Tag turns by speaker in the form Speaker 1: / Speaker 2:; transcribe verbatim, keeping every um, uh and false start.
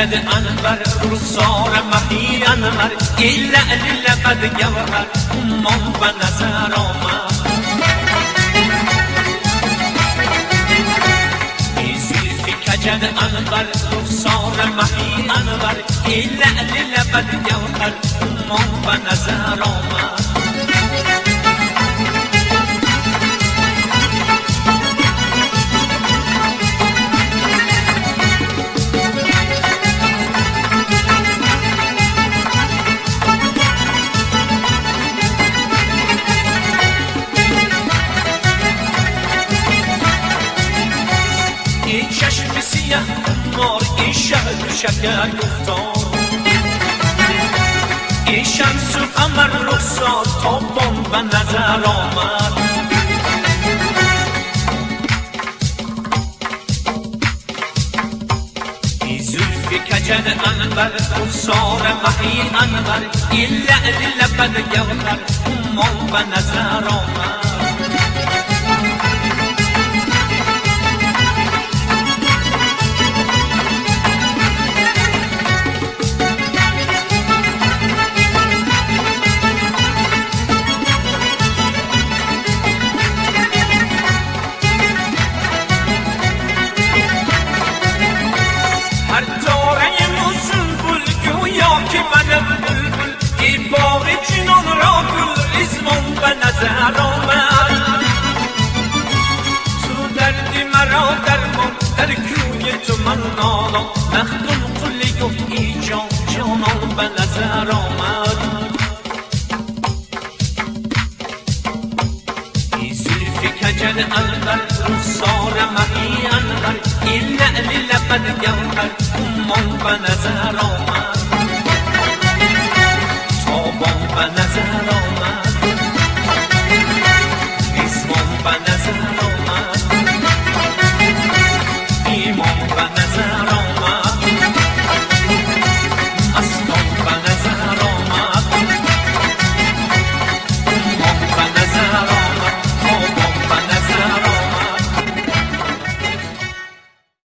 Speaker 1: کجد انور رخسار مهی انور این لعل لبد گوهر امان به نظر آمد این زلف کجد انور رخسار مهی انور این لعل لبد گوهر امان به نظر آمد این چشم سیه مار این شهد و شکر گفتار این شمس و قمر رخسار تابان به نظر آمد این زلف کجد انور رخسار مهی انور این لعل لبد گوهر امان به نظر آمد تو دردی مرا درمان در کوی تو من نالم مخدوم قلی گفت ای جان جانان به نظر آمد ای زلف کجد انور رخسار مهی انور این لعل لبد گوهر امان به نظر